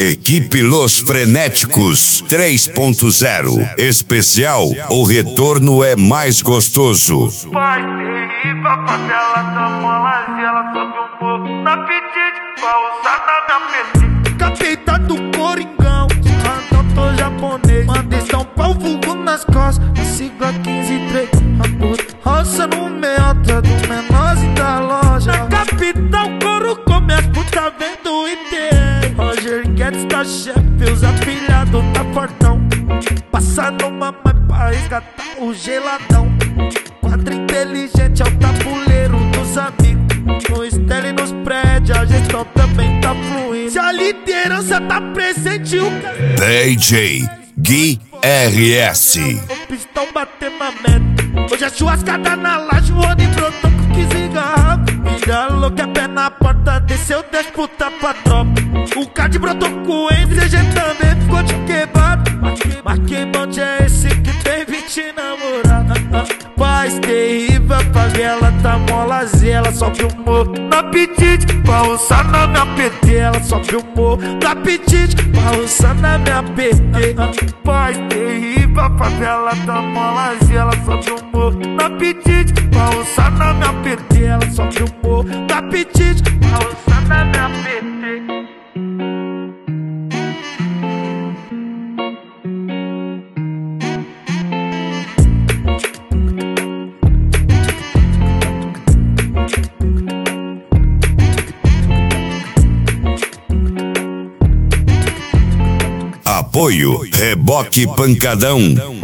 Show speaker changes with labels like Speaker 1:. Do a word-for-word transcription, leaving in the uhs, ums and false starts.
Speaker 1: Equipe Los Frenéticos três ponto zero. Especial, o retorno é mais gostoso.
Speaker 2: Vai ter pra favela da mola e ela sobe um morro na pedite pra usar na minha pedite.
Speaker 3: Capeta do Coringão, cantor japonês. Mandei São Paulo vulgo nas costas, a sigla quinze três. A puta roça no meota do menorzinho da loja. Na capital, couro come as putas vendo I T. Roger Guedes tá chefe, os afilhados tá fortão. Passa no mamãe pra resgatar o geladão. Quadro inteligente é o tabuleiro dos amigos. No estelle e nos prédios, a gestão também tá fluindo. Se a liderança tá presente, o
Speaker 1: D J Gui R S.
Speaker 3: o pistão batendo na meta. Hoje é churrascada na laje, o Rony brotou com quinze garrafas. Filha louca, é pé na porta, desceu dez puta pra tropa. O card brotou com o Enzo, C G também ficou de quebrado. Mas que bonde é esse que tem vinte namoradas? Paz terrível, a favela tá molazinha. Ela sobe o morro na apetite pra roçar na minha P T. Ela sobe o morro na apetite pra roçar na minha P T. Paz terrível, a favela tá molazinha. Ela sobe o morro na apetite pra roçar na minha P T. Ela sobe o morro na apetite pra roçar na minha P T.
Speaker 1: Apoio Reboque Pancadão.